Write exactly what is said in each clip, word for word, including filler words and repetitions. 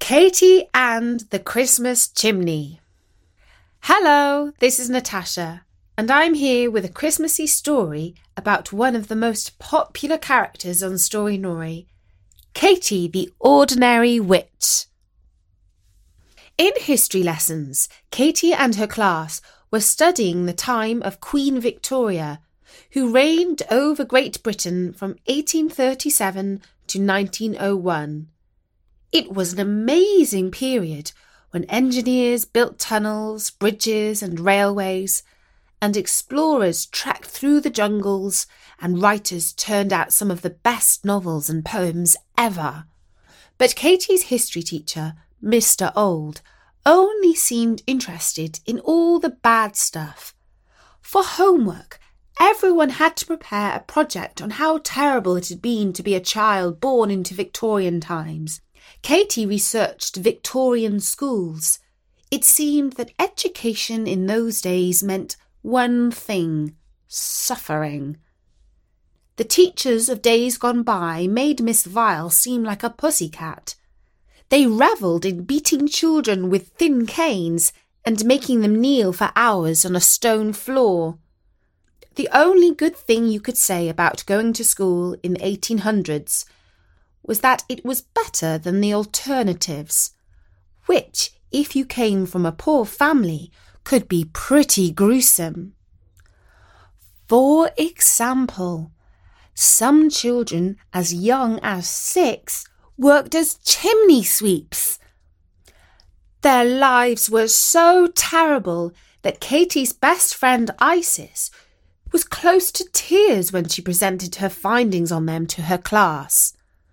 Katie and the Christmas Chimney. Hello, this is Natasha, and I'm here with a Christmassy story about one of the most popular characters on Storynory, Katie the Ordinary Witch. In history lessons, Katie and her class were studying the time of Queen Victoria, who reigned over Great Britain from eighteen thirty-seven to nineteen oh one. It was an amazing period when engineers built tunnels, bridges and railways, and explorers trekked through the jungles and writers turned out some of the best novels and poems ever. But Katie's history teacher, Mister Old, only seemed interested in all the bad stuff. For homework, everyone had to prepare a project on how terrible it had been to be a child born into Victorian times. Katie researched Victorian schools. It seemed that education in those days meant one thing: suffering. The teachers of days gone by made Miss Vile seem like a pussycat. They revelled in beating children with thin canes and making them kneel for hours on a stone floor. The only good thing you could say about going to school in the eighteen hundreds was that it was better than the alternatives, which, if you came from a poor family, could be pretty gruesome. For example, some children as young as six worked as chimney sweeps. Their lives were so terrible that Katie's best friend Isis was close to tears when she presented her findings on them to her class.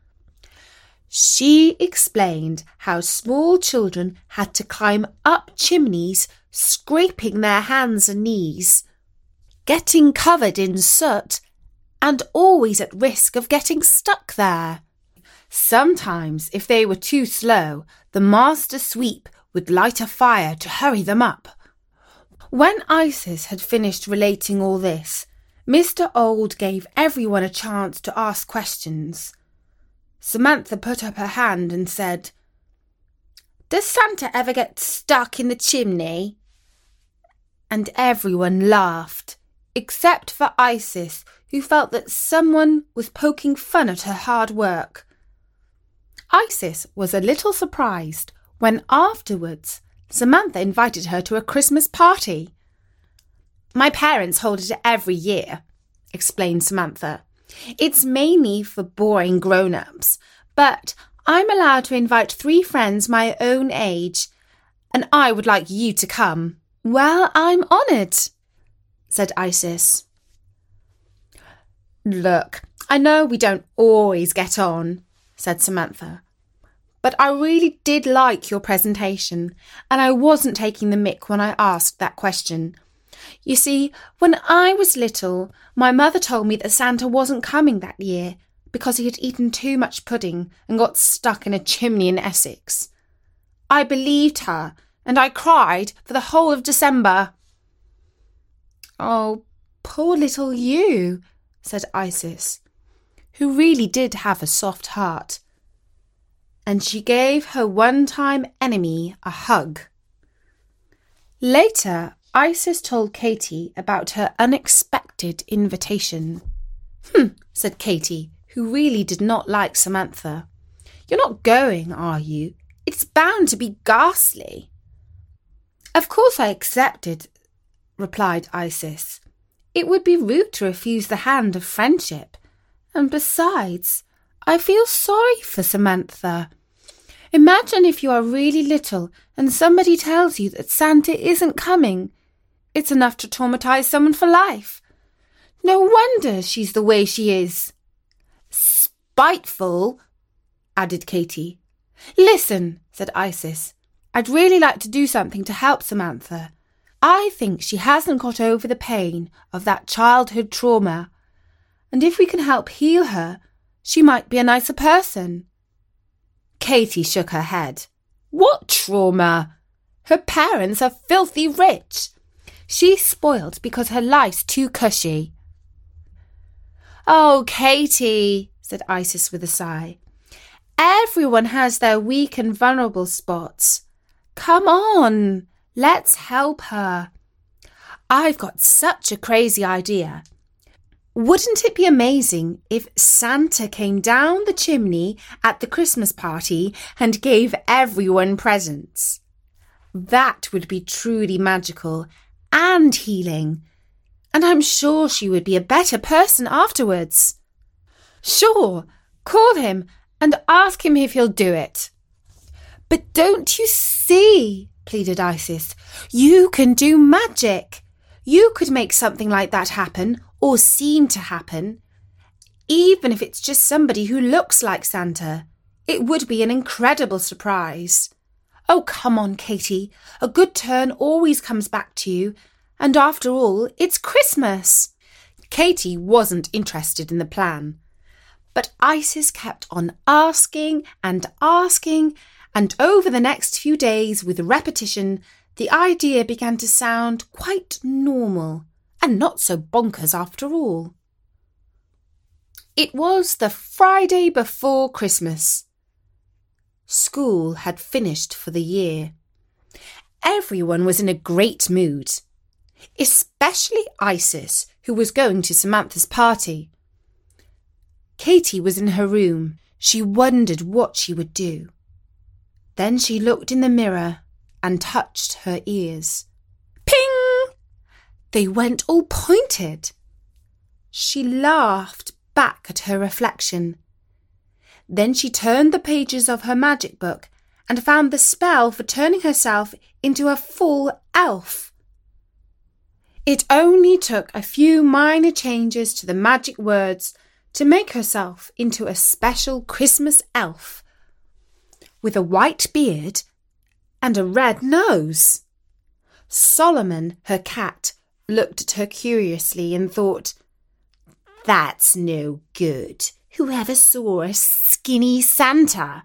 She explained how small children had to climb up chimneys, scraping their hands and knees, getting covered in soot, and always at risk of getting stuck there. Sometimes, if they were too slow, the master sweep would light a fire to hurry them up. When Isis had finished relating all this, Mister Old gave everyone a chance to ask questions. Samantha put up her hand and said, "Does Santa ever get stuck in the chimney?" And everyone laughed, except for Isis, who felt that someone was poking fun at her hard work. Isis was a little surprised when afterwards Samantha invited her to a Christmas party. "My parents hold it every year," explained Samantha. "It's mainly for boring grown-ups, but I'm allowed to invite three friends my own age, and I would like you to come." "Well, I'm honoured," said Isis. "Look, I know we don't always get on," said Samantha, "but I really did like your presentation, and I wasn't taking the mick when I asked that question. You see, when I was little, my mother told me that Santa wasn't coming that year because he had eaten too much pudding and got stuck in a chimney in Essex. I believed her, and I cried for the whole of December." "Oh, poor little you," said Isis, who really did have a soft heart. And she gave her one-time enemy a hug. Later, Isis told Katie about her unexpected invitation. "Hmm," said Katie, who really did not like Samantha. "You're not going, are you? It's bound to be ghastly." "Of course I accepted," replied Isis. "It would be rude to refuse the hand of friendship. And besides, I feel sorry for Samantha. Imagine if you are really little and somebody tells you that Santa isn't coming. It's enough to traumatize someone for life. No wonder she's the way she is." "Spiteful," added Katie. "Listen," said Isis, "I'd really like to do something to help Samantha. I think she hasn't got over the pain of that childhood trauma, and if we can help heal her, she might be a nicer person." Katie shook her head. "What trauma? Her parents are filthy rich. She's spoiled because her life's too cushy." "Oh, Katie," said Isis with a sigh. Everyone has their weak and vulnerable spots. Come on, let's help her. I've got such a crazy idea. Wouldn't it be amazing if Santa came down the chimney at the Christmas party and gave everyone presents? That would be truly magical and healing, and I'm sure she would be a better person afterwards. Sure, call him and ask him if he'll do it. But don't you see, pleaded Isis, you can do magic. You could make something like that happen, or seem to happen. Even if it's just somebody who looks like Santa, it would be an incredible surprise. Oh, come on, Katie. A good turn always comes back to you. And after all, it's Christmas. Katie wasn't interested in the plan. But Isis kept on asking and asking, and over the next few days, with repetition, the idea began to sound quite normal and not so bonkers after all. It was the Friday before Christmas. School had finished for the year. Everyone was in a great mood, especially Isis, who was going to Samantha's party. Katie was in her room. She wondered what she would do. Then she looked in the mirror and touched her ears. Ping! They went all pointed. She laughed back at her reflection. Then she turned the pages of her magic book and found the spell for turning herself into a full elf. It only took a few minor changes to the magic words to make herself into a special Christmas elf with a white beard and a red nose. Solomon, her cat, looked at her curiously and thought, "That's no good. Whoever saw a skinny Santa?"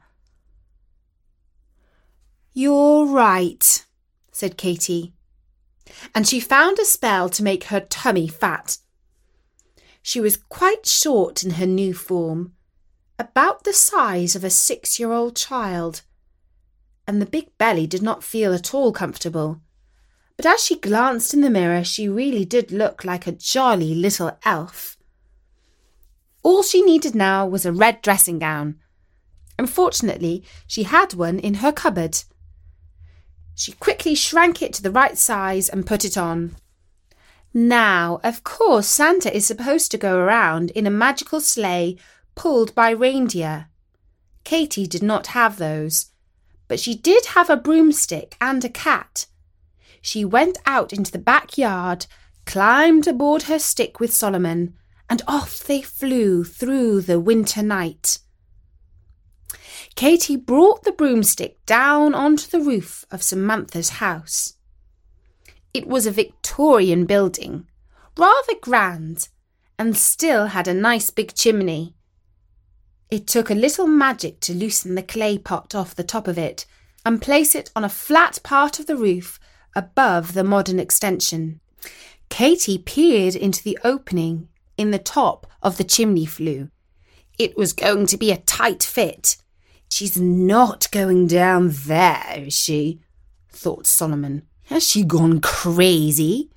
"You're right," said Katie, and she found a spell to make her tummy fat. She was quite short in her new form, about the size of a six-year-old child, and the big belly did not feel at all comfortable. But as she glanced in the mirror, she really did look like a jolly little elf. All she needed now was a red dressing gown. Unfortunately, she had one in her cupboard. She quickly shrank it to the right size and put it on. Now, of course, Santa is supposed to go around in a magical sleigh pulled by reindeer. Katie did not have those, but she did have a broomstick and a cat. She went out into the backyard, climbed aboard her stick with Solomon, and off they flew through the winter night. Katie brought the broomstick down onto the roof of Samantha's house. It was a Victorian building, rather grand, and still had a nice big chimney. It took a little magic to loosen the clay pot off the top of it and place it on a flat part of the roof above the modern extension. Katie peered into the opening in the top of the chimney flue. It was going to be a tight fit. "She's not going down there, is she?" thought Solomon. "Has she gone crazy?"